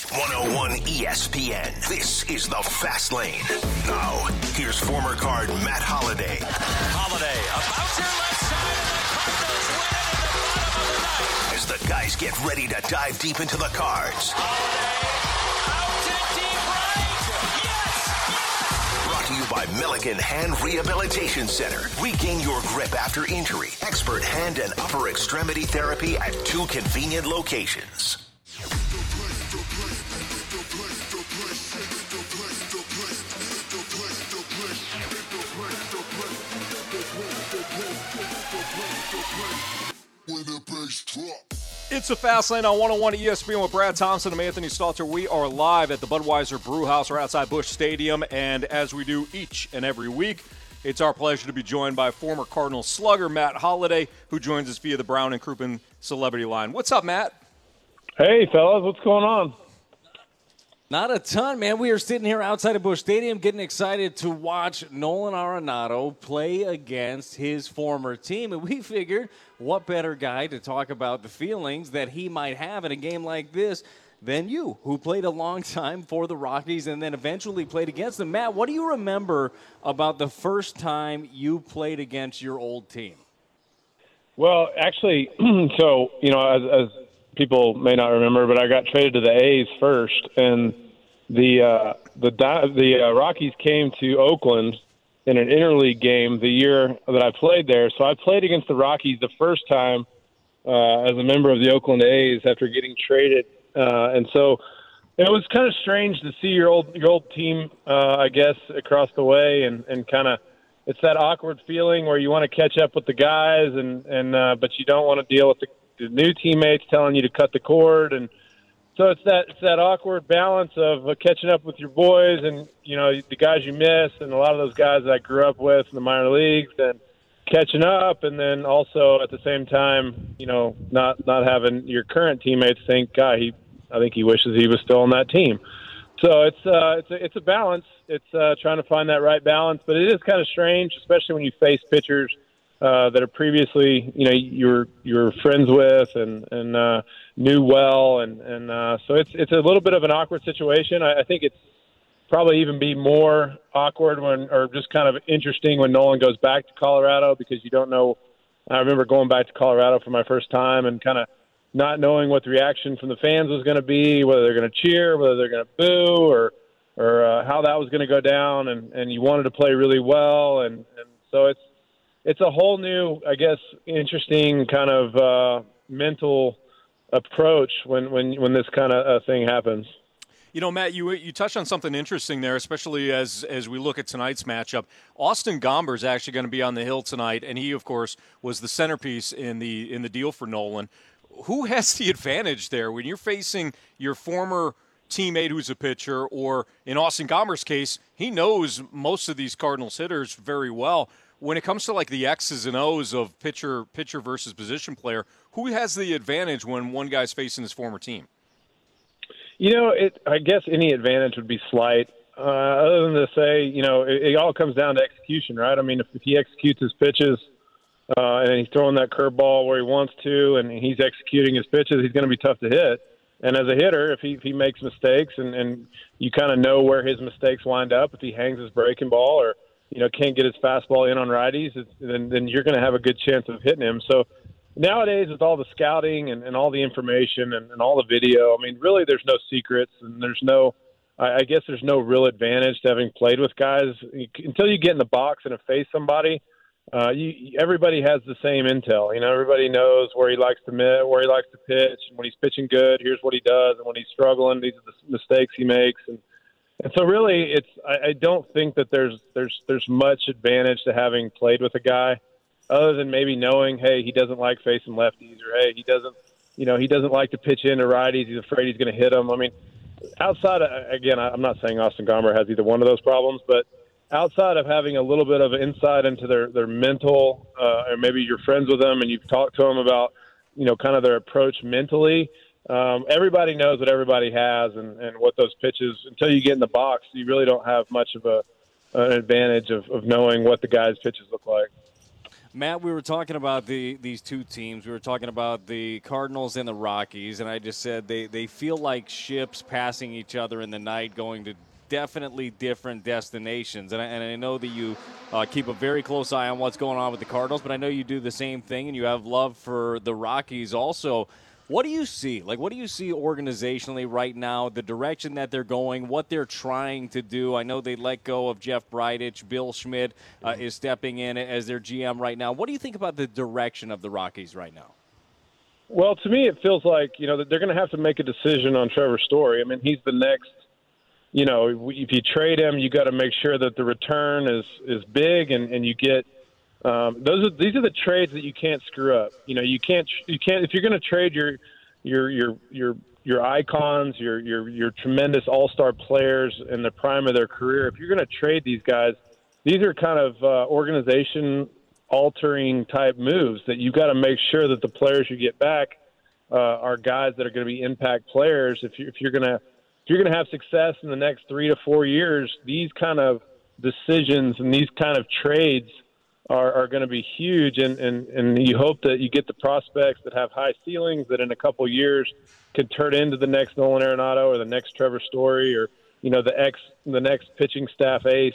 101 ESPN. This is the Fast Lane. Now, here's former guard Matt Holliday. Holliday, a bouncer left side of the Cardinals win it in the bottom of the ninth. As the guys get ready to dive deep into the cards. Brought to you by Milligan Hand Rehabilitation Center. Regain your grip after injury. Expert hand and upper extremity therapy at 2 convenient locations. It's a Fast Lane on 101 ESPN with Brad Thompson and Anthony Stalter. We are live at the Budweiser Brewhouse. We're outside Busch Stadium, and as we do each and every week, it's our pleasure to be joined by former Cardinals slugger Matt Holliday, who joins us via the Brown and Crouppen Celebrity Line. What's up, Matt? Hey, fellas, what's going on? Not a ton, man. We are sitting here outside of Busch Stadium getting excited to watch Nolan Arenado play against his former team. And we figured, what better guy to talk about the feelings that he might have in a game like this than you, who played a long time for the Rockies and then eventually played against them. Matt, what do you remember about the first time you played against your old team? Well, actually, so, as people may not remember, but I got traded to the A's first, and the Rockies came to Oakland in an interleague game the year that I played there. So I played against the Rockies the first time as a member of the Oakland A's after getting traded, and so it was kind of strange to see your old team, I guess, across the way, and kind of it's that awkward feeling where you want to catch up with the guys, and but you don't want to deal with the new teammates telling you to cut the cord, and so it's that awkward balance of catching up with your boys and the guys you miss, and a lot of those guys that I grew up with in the minor leagues, and catching up, and then also at the same time, not having your current teammates think, God, I think he wishes he was still on that team. So it's a balance. It's trying to find that right balance, but it is kind of strange, especially when you face pitchers that are previously, you're friends with and knew well, and so it's a little bit of an awkward situation. I think it's probably even be more awkward or just kind of interesting when Nolan goes back to Colorado, because you don't know. I remember going back to Colorado for my first time and kind of not knowing what the reaction from the fans was going to be, whether they're going to cheer, whether they're going to boo, or how that was going to go down, and you wanted to play really well, and so it's a whole new, I guess, interesting kind of mental approach when this kind of thing happens. Matt, you touched on something interesting there, especially as we look at tonight's matchup. Austin Gomber is actually going to be on the hill tonight, and he, of course, was the centerpiece in the deal for Nolan. Who has the advantage there when you're facing your former teammate who's a pitcher, or in Austin Gomber's case, he knows most of these Cardinals hitters very well. When it comes to like the X's and O's of pitcher versus position player, who has the advantage when one guy's facing his former team? I guess any advantage would be slight. Other than to say, it all comes down to execution, right? I mean, if he executes his pitches and he's throwing that curveball where he wants to, and he's executing his pitches, he's going to be tough to hit. And as a hitter, if he makes mistakes and you kind of know where his mistakes wind up, if he hangs his breaking ball or can't get his fastball in on righties, then you're going to have a good chance of hitting him. So nowadays, with all the scouting and all the information and all the video, I mean, really there's no secrets, and I guess there's no real advantage to having played with guys. Until you get in the box and face somebody, everybody has the same intel. Everybody knows where he likes to where he likes to pitch. And when he's pitching good, here's what he does. And when he's struggling, these are the mistakes he makes. And so really, I don't think that there's much advantage to having played with a guy, other than maybe knowing, hey, he doesn't like facing lefties, or hey, he doesn't like to pitch into righties. He's afraid he's going to hit them. I mean, outside of, again, I'm not saying Austin Gomber has either one of those problems, but outside of having a little bit of insight into their mental, or maybe you're friends with them and you've talked to them about, kind of their approach mentally. Everybody knows what everybody has and what those pitches, until you get in the box, you really don't have much of an advantage of knowing what the guy's pitches look like. Matt, we were talking about these two teams. We were talking about the Cardinals and the Rockies, and I just said they feel like ships passing each other in the night, going to definitely different destinations. And I know that you keep a very close eye on what's going on with the Cardinals, but I know you do the same thing, and you have love for the Rockies also. What do you see? Like, what do you see organizationally right now, the direction that they're going, what they're trying to do? I know they let go of Jeff Bridich. Bill Schmidt is stepping in as their GM right now. What do you think about the direction of the Rockies right now? Well, to me, it feels like, that they're going to have to make a decision on Trevor Story. I mean, he's the next, if you trade him, you got to make sure that the return is big and you get these are the trades that you can't screw up. You can't if you're going to trade your icons, your tremendous all-star players in the prime of their career. If you're going to trade these guys, these are kind of organization altering type moves that you've got to make sure that the players you get back are guys that are going to be impact players. If you're going to have success in the next 3 to 4 years, these kind of decisions and these kind of trades are going to be huge, and you hope that you get the prospects that have high ceilings that in a couple years can turn into the next Nolan Arenado or the next Trevor Story or the next pitching staff ace.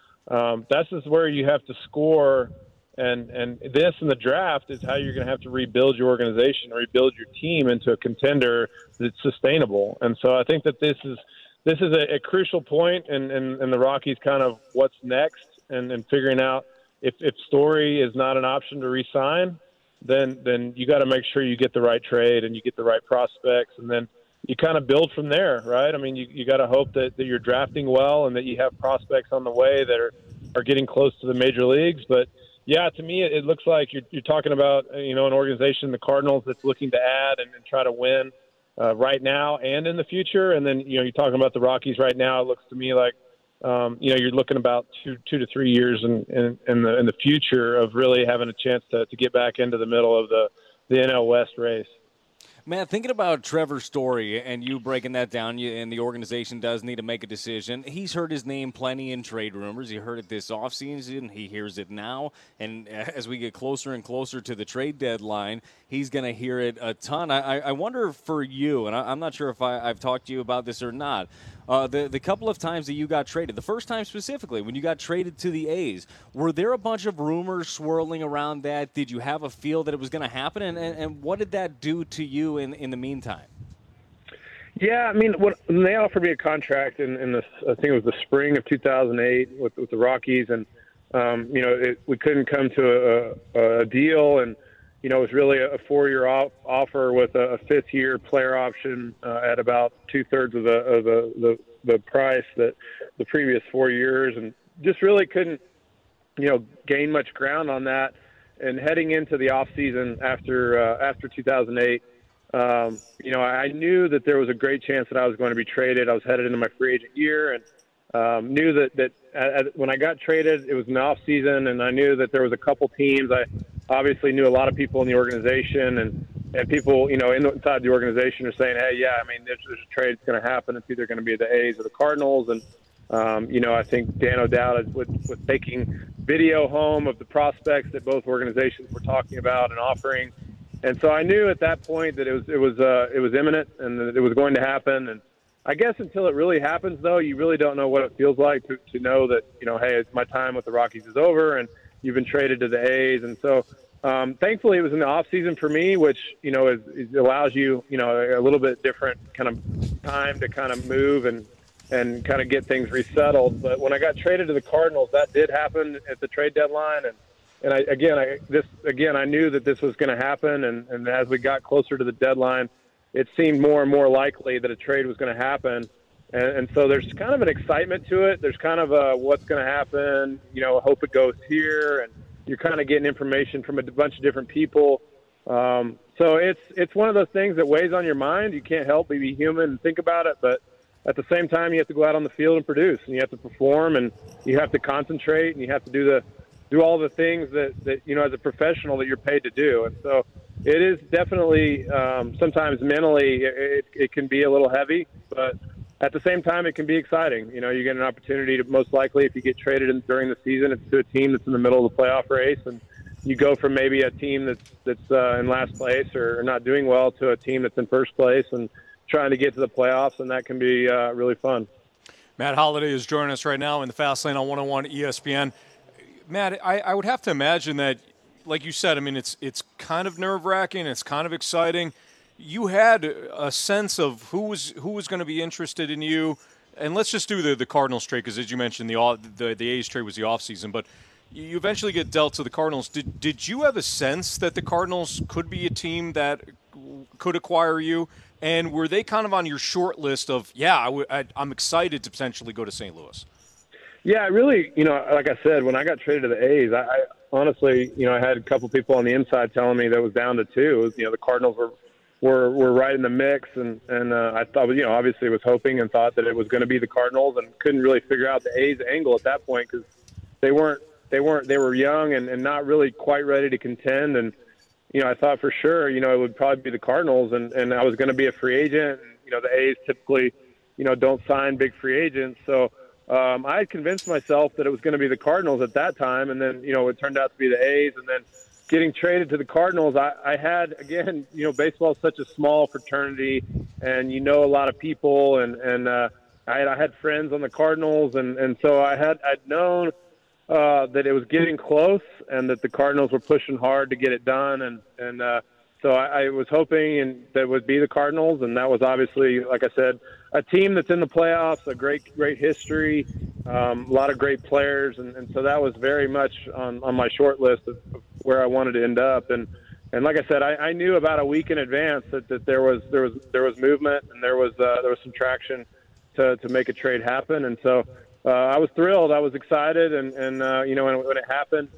That's just where you have to score, and this in the draft is how you're going to have to rebuild your organization, rebuild your team into a contender that's sustainable. And so I think that this is a crucial point in the Rockies kind of what's next and figuring out. If Story is not an option to re-sign, then you got to make sure you get the right trade and you get the right prospects, and then you kind of build from there, right? I mean, you got to hope that you're drafting well and that you have prospects on the way that are getting close to the major leagues. But yeah, to me, it looks like you're talking about an organization, the Cardinals, that's looking to add and try to win right now and in the future. And then you're talking about the Rockies right now. It looks to me like. You're looking about 2 to 3 years in the future of really having a chance to get back into the middle of the NL West race. Matt, thinking about Trevor Story and you breaking that down, and the organization does need to make a decision. He's heard his name plenty in trade rumors. He heard it this offseason. He hears it now. And as we get closer and closer to the trade deadline, he's going to hear it a ton. I wonder for you, and I'm not sure if I've talked to you about this or not, the couple of times that you got traded, the first time specifically, when you got traded to the A's, were there a bunch of rumors swirling around that? Did you have a feel that it was going to happen? And what did that do to you in the meantime? Yeah, I mean, when they offered me a contract in the, I think it was the spring of 2008 with the Rockies, and we couldn't come to a deal, and it was really a 4-year offer with a 5th-year player option at about 2/3 of the price that the previous 4 years, and just really couldn't gain much ground on that. And heading into the off season after 2008. I knew that there was a great chance that I was going to be traded. I was headed into my free agent year, and knew that when I got traded, it was an off season, and I knew that there was a couple teams. I obviously knew a lot of people in the organization, and people, inside the organization are saying, hey, yeah, I mean, there's a trade that's going to happen. It's either going to be the A's or the Cardinals. And, I think Dan O'Dowd was taking video home of the prospects that both organizations were talking about and offering. And so I knew at that point that it was imminent and that it was going to happen. And I guess until it really happens, though, you really don't know what it feels like to know that, hey, my time with the Rockies is over and you've been traded to the A's. And so thankfully it was in the off season for me, which, allows you, a little bit different kind of time to kind of move and kind of get things resettled. But when I got traded to the Cardinals, that did happen at the trade deadline. And I knew that this was going to happen, and as we got closer to the deadline, it seemed more and more likely that a trade was going to happen. And so there's kind of an excitement to it. There's kind of a what's going to happen, hope it goes here, and you're kind of getting information from a bunch of different people. So it's one of those things that weighs on your mind. You can't help but be human and think about it, but at the same time, you have to go out on the field and produce, and you have to perform, and you have to concentrate, and you have to do all the things that as a professional that you're paid to do. And so it is definitely sometimes mentally it can be a little heavy, but at the same time it can be exciting. You get an opportunity to, most likely if you get traded during the season, it's to a team that's in the middle of the playoff race, and you go from maybe a team that's in last place or not doing well to a team that's in first place and trying to get to the playoffs, and that can be really fun. Matt Holliday is joining us right now in the Fast Lane on 101 ESPN. Matt, I would have to imagine that, like you said, I mean, it's kind of nerve-wracking, it's kind of exciting. You had a sense of who was going to be interested in you, and let's just do the Cardinals trade because, as you mentioned, the A's trade was the offseason, but you eventually get dealt to the Cardinals. Did you have a sense that the Cardinals could be a team that could acquire you? And were they kind of on your short list of, I'm excited to potentially go to St. Louis? Yeah, really, like I said, when I got traded to the A's, I honestly, I had a couple people on the inside telling me that it was down to two. It was, the Cardinals were right in the mix, and I thought, obviously was hoping and thought that it was going to be the Cardinals, and couldn't really figure out the A's angle at that point because they were young and not really quite ready to contend. And, I thought for sure, it would probably be the Cardinals, and I was going to be a free agent. And, the A's typically, don't sign big free agents. So I had convinced myself that it was going to be the Cardinals at that time. And then, it turned out to be the A's. And then getting traded to the Cardinals, I had, again, baseball is such a small fraternity, and a lot of people. And I had friends on the Cardinals. And so I'd known that it was getting close and that the Cardinals were pushing hard to get it done. And so I was hoping that it would be the Cardinals. And that was obviously, like I said, a team that's in the playoffs, a great history, a lot of great players. And so that was very much on my short list of where I wanted to end up. And like I said, I knew about a week in advance that there was movement and there was some traction to make a trade happen. And so, I was thrilled. I was excited, and when it happened,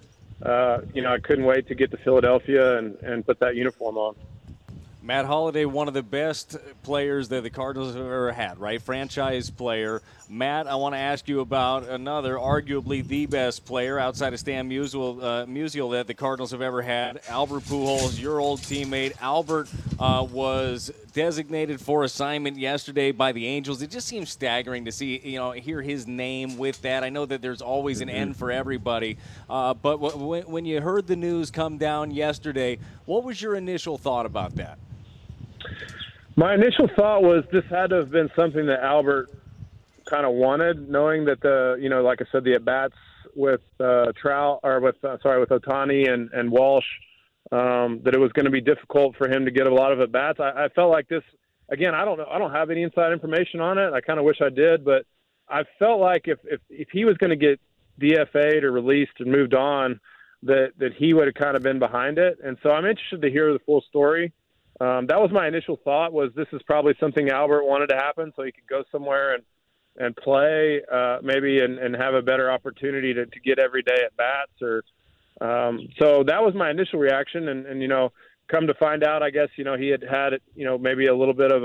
I couldn't wait to get to Philadelphia and put that uniform on. Matt Holliday, one of the best players that the Cardinals have ever had, right? Franchise player. Matt, I want to ask you about another, arguably the best player outside of Stan Musial that the Cardinals have ever had, Albert Pujols, your old teammate. Albert was designated for assignment yesterday by the Angels. It just seems staggering to see, hear his name with that. I know that there's always an end for everybody, but when you heard the news come down yesterday, what was your initial thought about that? My initial thought was this had to have been something that Albert kind of wanted, knowing that like I said, the at-bats with Ohtani and Walsh, that it was going to be difficult for him to get a lot of at-bats. I felt like this, again, I don't have any inside information on it. I kind of wish I did, but I felt like if he was going to get DFA'd or released and moved on, that he would have kind of been behind it. And so I'm interested to hear the full story. That was my initial thought, was this is probably something Albert wanted to happen so he could go somewhere and play maybe and have a better opportunity to get every day at bats. So that was my initial reaction. And come to find out, I guess, he had maybe a little bit of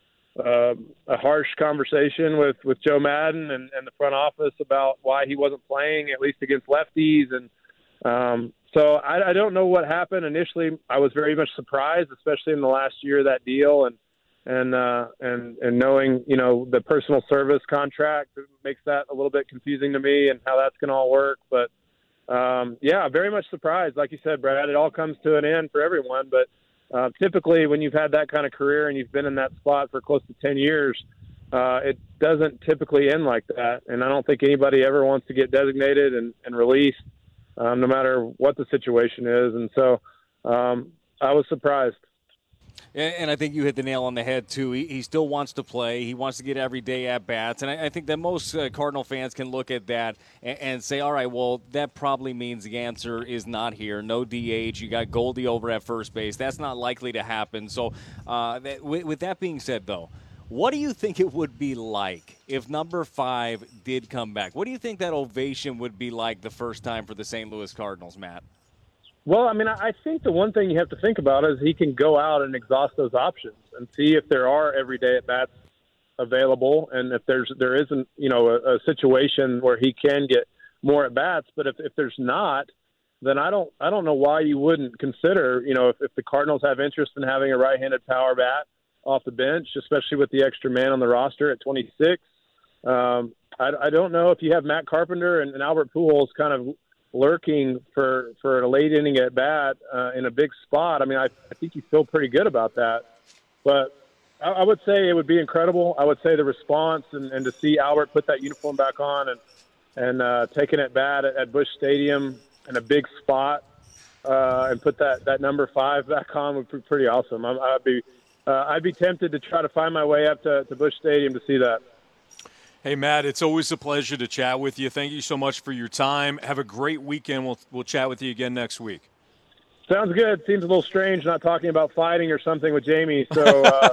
a harsh conversation with Joe Madden and the front office about why he wasn't playing, at least against lefties. And so I don't know what happened. Initially, I was very much surprised, especially in the last year of that deal. And knowing, the personal service contract makes that a little bit confusing to me and how that's going to all work. But, very much surprised. Like you said, Brad, it all comes to an end for everyone. But typically when you've had that kind of career and you've been in that spot for close to 10 years, it doesn't typically end like that. And I don't think anybody ever wants to get designated and released, no matter what the situation is. And so I was surprised. And I think you hit the nail on the head, too. He still wants to play. He wants to get every day at-bats. And I think that most Cardinal fans can look at that and say, all right, well, that probably means the answer is not here. No DH. You got Goldie over at first base. That's not likely to happen. So with that being said, though, what do you think it would be like if number 5 did come back? What do you think that ovation would be like the first time for the St. Louis Cardinals, Matt? Well, I mean, I think the one thing you have to think about is he can go out and exhaust those options and see if there are everyday at-bats available, and if there isn't, a situation where he can get more at-bats. But if there's not, then I don't know why you wouldn't consider, if the Cardinals have interest in having a right-handed power bat off the bench, especially with the extra man on the roster at 26. I don't know if you have Matt Carpenter and Albert Pujols kind of lurking for a late inning at bat in a big spot. I mean, I think you feel pretty good about that. But I would say it would be incredible. I would say the response and to see Albert put that uniform back on and taking it bat at Busch Stadium in a big spot and put that number 5 back on would be pretty awesome. I'd be tempted to try to find my way up to Busch Stadium to see that. Hey, Matt, it's always a pleasure to chat with you. Thank you so much for your time. Have a great weekend. We'll chat with you again next week. Sounds good. Seems a little strange not talking about fighting or something with Jamie. So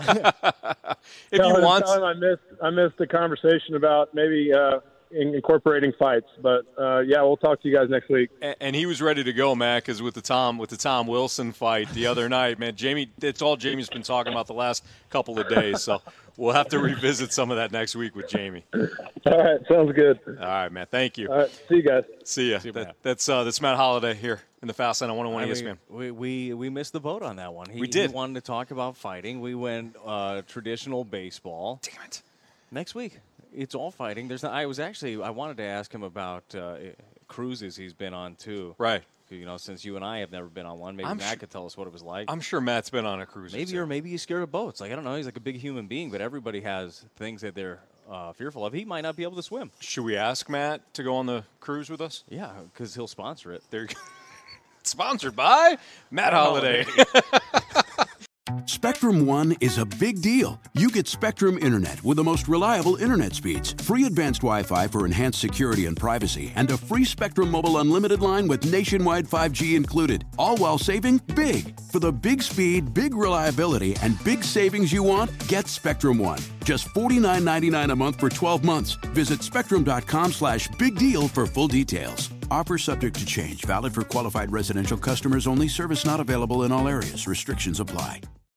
if you want, tell him I missed the conversation about maybe incorporating fights. But yeah, we'll talk to you guys next week. And he was ready to go, Matt, because with the Tom Wilson fight the other night, man, Jamie, it's all Jamie's been talking about the last couple of days. So we'll have to revisit some of that next week with Jamie. All right, sounds good. All right, man. Thank you. All right, see you guys. See ya. That's Matt Holliday here in the Fast Lane on 101 ESPN. We missed the boat on that one. We did. He wanted to talk about fighting. We went traditional baseball. Damn it. Next week, it's all fighting. I wanted to ask him about cruises he's been on too. Right. You know, since you and I have never been on one, maybe Matt could tell us what it was like. I'm sure Matt's been on a cruise. Maybe he's scared of boats. Like, I don't know. He's like a big human being, but everybody has things that they're fearful of. He might not be able to swim. Should we ask Matt to go on the cruise with us? Yeah, because he'll sponsor it. There you go. Sponsored by Matt Holliday. Spectrum One is a big deal. You get Spectrum Internet with the most reliable internet speeds, free advanced Wi-Fi for enhanced security and privacy, and a free Spectrum Mobile Unlimited line with nationwide 5G included, all while saving big. For the big speed, big reliability, and big savings you want, get Spectrum One. Just $49.99 a month for 12 months. Visit spectrum.com/big deal for full details. Offer subject to change. Valid for qualified residential customers only. Service not available in all areas. Restrictions apply.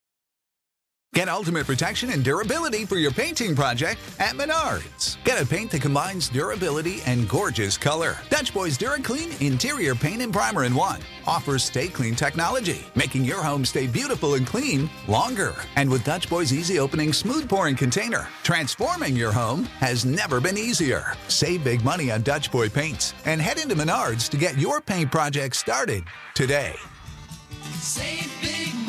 Get ultimate protection and durability for your painting project at Menards. Get a paint that combines durability and gorgeous color. Dutch Boys DuraClean Interior Paint and Primer in One offers Stay Clean technology, making your home stay beautiful and clean longer. And with Dutch Boys Easy Opening Smooth Pouring Container, transforming your home has never been easier. Save big money on Dutch Boy paints and head into Menards to get your paint project started today. Save big money.